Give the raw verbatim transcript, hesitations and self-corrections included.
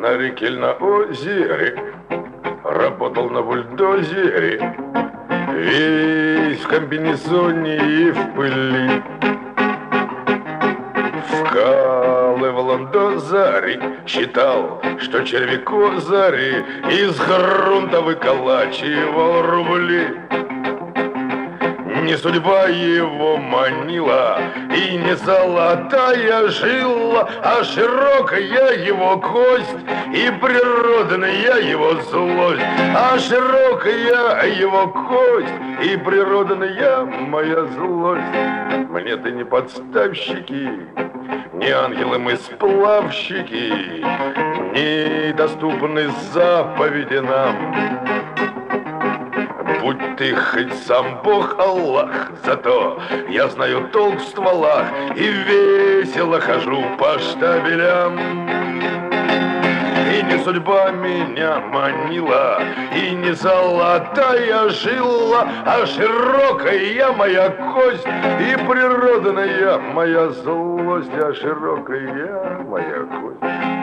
на реке или на озере, работал на бульдозере, весь в комбинезоне и в пыли. Вкалывал он до зари, считал, что червякозари из грунта выколачивал рубли. Не судьба его манила, и не золотая жила, а широкая его кость и природная его злость. А широкая его кость и природная моя злость. Мне ты не подставщики, не ангелы мы сплавщики, не доступны заповеди нам. Будь ты хоть сам Бог Аллах, зато я знаю толк в стволах и весело хожу по штабелям. И не судьба меня манила, и не золотая жила, а широкая моя кость и природная моя злость, а широкая моя кость.